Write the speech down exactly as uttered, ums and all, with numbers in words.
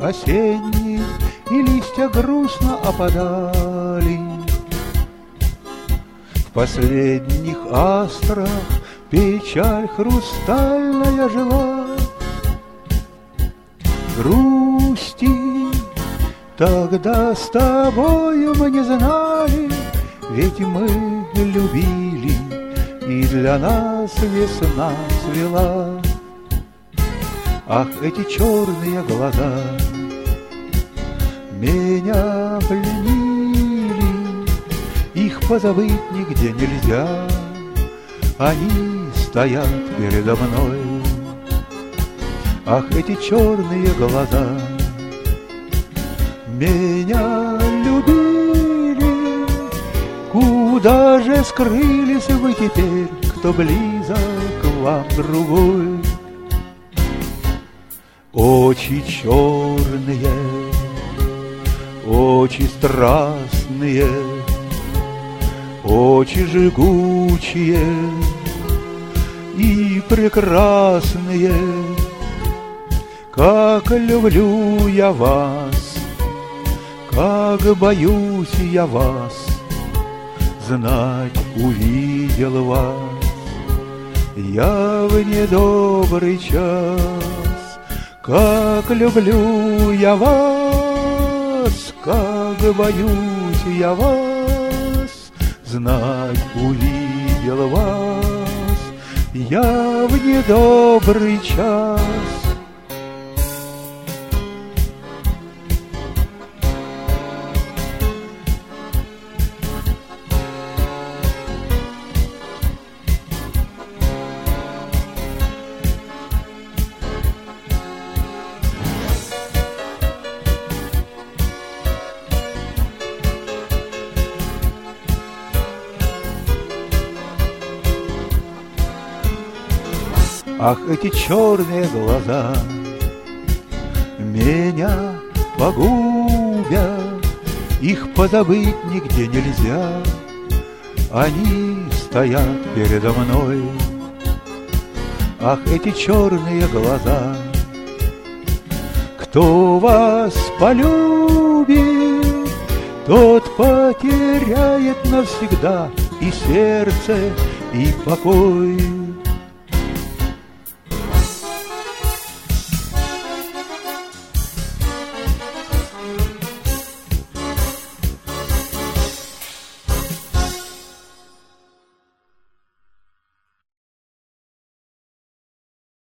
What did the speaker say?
осенний, и листья грустно опадали. В последних астрах печаль хрустальная жила. Грусти тогда с тобою мы не знали, ведь мы любили, и для нас весна цвела. Ах, эти черные глаза меня пленили, их позабыть нигде нельзя, они стоят передо мной. Ах, эти черные глаза меня любили, куда же скрылись вы теперь, кто близок к вам другой? Очи черные, очи страстные, очи жгучие и прекрасные. Как люблю я вас, как боюсь я вас, знать увидел вас я в недобрый час. Как люблю я вас, как боюсь я вас, знать увидел вас я в недобрый час. Ах, эти черные глаза меня погубят, их позабыть нигде нельзя, они стоят передо мной. Ах, эти черные глаза, кто вас полюбит, тот потеряет навсегда и сердце, и покой.